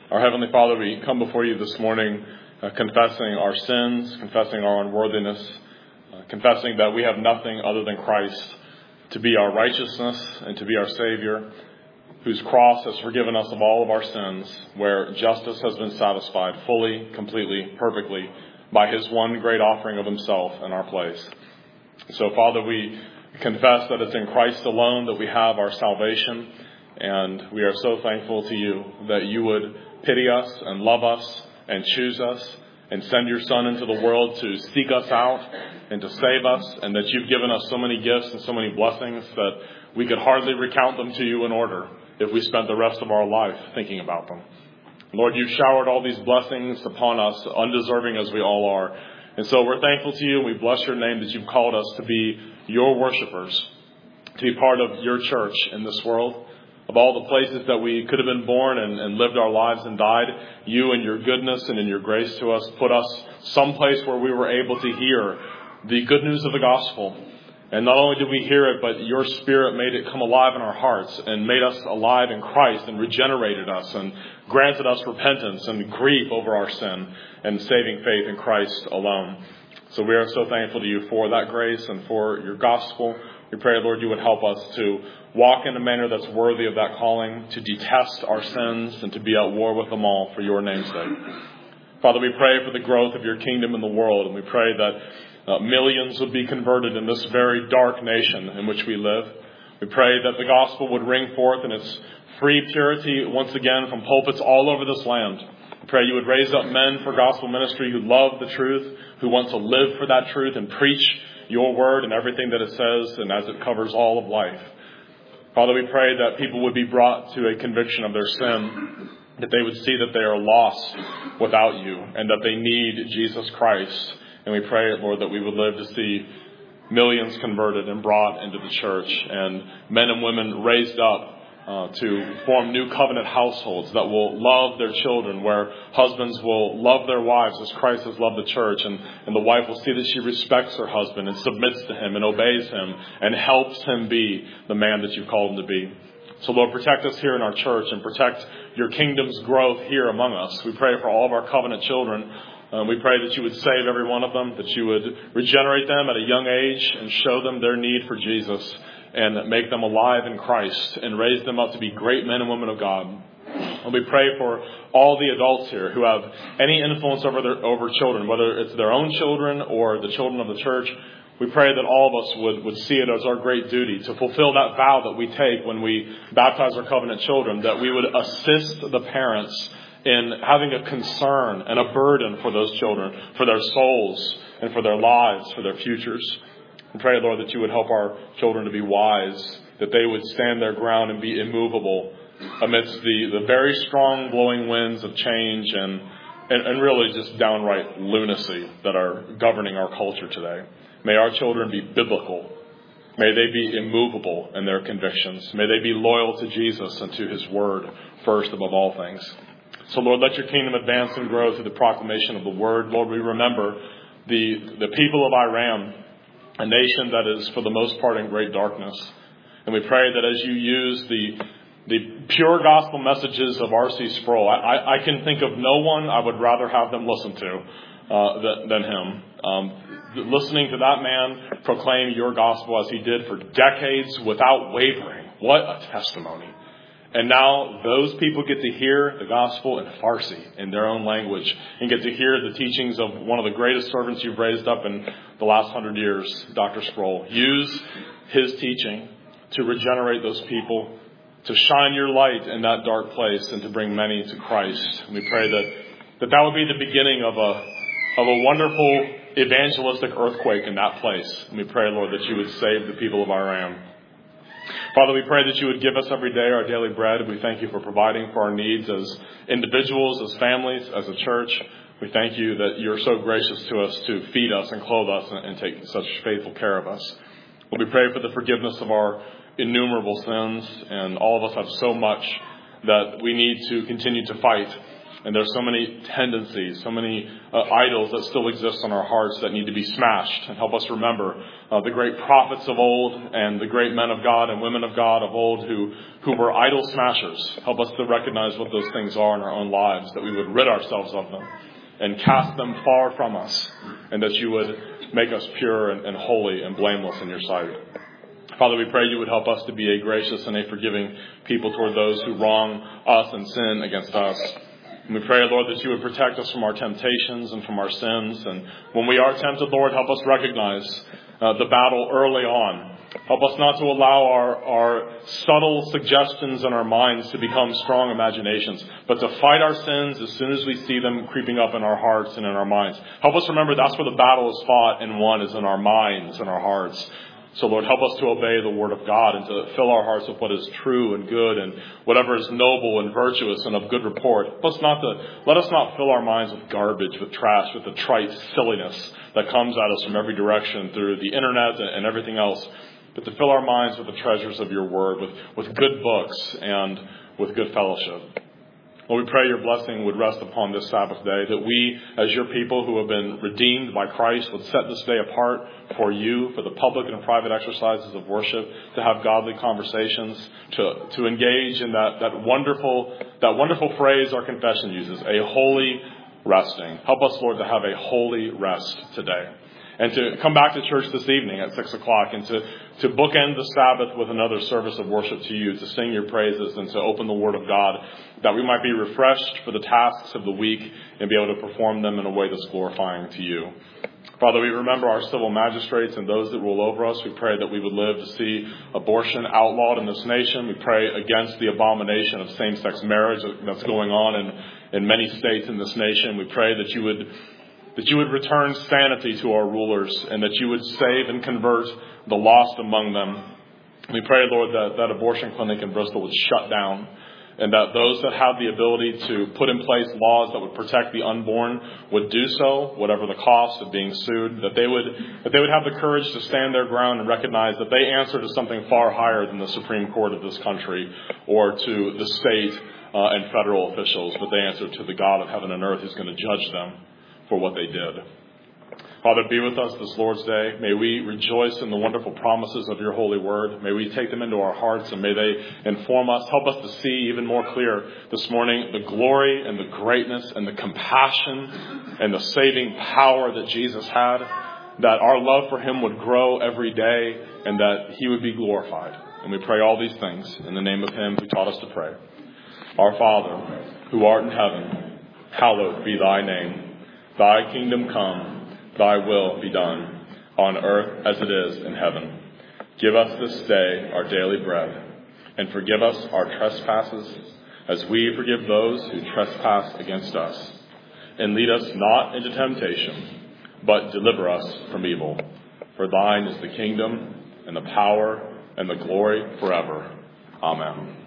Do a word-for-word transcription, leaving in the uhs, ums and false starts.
Our Heavenly Father, we come before you this morning uh, confessing our sins, confessing our unworthiness, uh, confessing that we have nothing other than Christ to be our righteousness and to be our Savior, whose cross has forgiven us of all of our sins, where justice has been satisfied fully, completely, perfectly by his one great offering of himself in our place. So, Father, we confess that it's in Christ alone that we have our salvation, and we are so thankful to you that you would pity us and love us and choose us and send your Son into the world to seek us out and to save us, and that you've given us so many gifts and so many blessings that we could hardly recount them to you in order if we spent the rest of our life thinking about them. Lord, you've showered all these blessings upon us, undeserving as we all are. And so we're thankful to you, and we bless your name that you've called us to be your worshipers, to be part of your church in this world. Of all the places that we could have been born and, and lived our lives and died, you in your goodness and in your grace to us put us someplace where we were able to hear the good news of the gospel. And not only did we hear it, but your Spirit made it come alive in our hearts and made us alive in Christ and regenerated us and granted us repentance and grief over our sin and saving faith in Christ alone. So we are so thankful to you for that grace and for your gospel. We pray, Lord, you would help us to walk in a manner that's worthy of that calling, to detest our sins and to be at war with them all for your name's sake. Father, we pray for the growth of your kingdom in the world, and we pray that Uh, millions would be converted in this very dark nation in which we live. We pray that the gospel would ring forth in its free purity once again from pulpits all over this land. We pray you would raise up men for gospel ministry who love the truth, who want to live for that truth and preach your word and everything that it says and as it covers all of life. Father, we pray that people would be brought to a conviction of their sin, that they would see that they are lost without you and that they need Jesus Christ. And we pray, Lord, that we would live to see millions converted and brought into the church and men and women raised up uh, to form new covenant households that will love their children, where husbands will love their wives as Christ has loved the church, and, and the wife will see that she respects her husband and submits to him and obeys him and helps him be the man that you've called him to be. So, Lord, protect us here in our church and protect your kingdom's growth here among us. We pray for all of our covenant children. Um, we pray that you would save every one of them, that you would regenerate them at a young age and show them their need for Jesus and make them alive in Christ and raise them up to be great men and women of God. And we pray for all the adults here who have any influence over their, over children, whether it's their own children or the children of the church. We pray that all of us would, would see it as our great duty to fulfill that vow that we take when we baptize our covenant children, that we would assist the parents in having a concern and a burden for those children, for their souls and for their lives, for their futures. We pray, Lord, that you would help our children to be wise, that they would stand their ground and be immovable amidst the, the very strong blowing winds of change and, and, and really just downright lunacy that are governing our culture today. May our children be biblical. May they be immovable in their convictions. May they be loyal to Jesus and to his word first above all things. So, Lord, let your kingdom advance and grow through the proclamation of the word. Lord, we remember the, the people of Iran, a nation that is for the most part in great darkness. And we pray that as you use the, the pure gospel messages of R C Sproul, I, I, I can think of no one I would rather have them listen to uh, than, than him. Um, listening to that man proclaim your gospel as he did for decades without wavering. What a testimony. And now those people get to hear the gospel in Farsi, in their own language, and get to hear the teachings of one of the greatest servants you've raised up in the last hundred years, Doctor Sproul. Use his teaching to regenerate those people, to shine your light in that dark place, and to bring many to Christ. And we pray that that, that would be the beginning of a of a wonderful evangelistic earthquake in that place. And we pray, Lord, that you would save the people of Iran. Father, we pray that you would give us every day our daily bread. We thank you for providing for our needs as individuals, as families, as a church. We thank you that you're so gracious to us to feed us and clothe us and take such faithful care of us. Lord, we pray for the forgiveness of our innumerable sins, and all of us have so much that we need to continue to fight And there's so many tendencies, so many uh, idols that still exist in our hearts that need to be smashed. And help us remember uh, the great prophets of old and the great men of God and women of God of old who, who were idol smashers. Help us to recognize what those things are in our own lives, that we would rid ourselves of them and cast them far from us, and that you would make us pure and, and holy and blameless in your sight. Father, we pray you would help us to be a gracious and a forgiving people toward those who wrong us and sin against us. And we pray, Lord, that you would protect us from our temptations and from our sins. And when we are tempted, Lord, help us recognize uh, the battle early on. Help us not to allow our, our subtle suggestions in our minds to become strong imaginations, but to fight our sins as soon as we see them creeping up in our hearts and in our minds. Help us remember that's where the battle is fought and won, is in our minds and our hearts. So, Lord, help us to obey the word of God and to fill our hearts with what is true and good and whatever is noble and virtuous and of good report. Help us not to, let us not fill our minds with garbage, with trash, with the trite silliness that comes at us from every direction through the internet and everything else, but to fill our minds with the treasures of your word, with, with good books and with good fellowship. Lord, we pray your blessing would rest upon this Sabbath day, that we, as your people who have been redeemed by Christ, would set this day apart for you, for the public and private exercises of worship, to have godly conversations, to, to engage in that, that wonderful, that wonderful phrase our confession uses, a holy resting. Help us, Lord, to have a holy rest today. And to come back to church this evening at six o'clock and to, to bookend the Sabbath with another service of worship to you, to sing your praises and to open the Word of God, that we might be refreshed for the tasks of the week and be able to perform them in a way that's glorifying to you. Father, we remember our civil magistrates and those that rule over us. We pray that we would live to see abortion outlawed in this nation. We pray against the abomination of same-sex marriage that's going on in, in many states in this nation. We pray that you would that you would return sanity to our rulers and that you would save and convert the lost among them. We pray, Lord, that that abortion clinic in Bristol would shut down, and that those that have the ability to put in place laws that would protect the unborn would do so, whatever the cost of being sued, that they would that they would have the courage to stand their ground and recognize that they answer to something far higher than the Supreme Court of this country or to the state uh, and federal officials, but they answer to the God of heaven and earth who's going to judge them for what they did. Father, be with us this Lord's Day. May we rejoice in the wonderful promises of your holy word. May we take them into our hearts and may they inform us. Help us to see even more clear this morning the glory and the greatness and the compassion and the saving power that Jesus had, that our love for him would grow every day and that he would be glorified. And we pray all these things in the name of him who taught us to pray. Our Father, who art in heaven, hallowed be thy name. Thy kingdom come, thy will be done, on earth as it is in heaven. Give us this day our daily bread, and forgive us our trespasses, as we forgive those who trespass against us. And lead us not into temptation, but deliver us from evil. For thine is the kingdom, and the power, and the glory forever. Amen.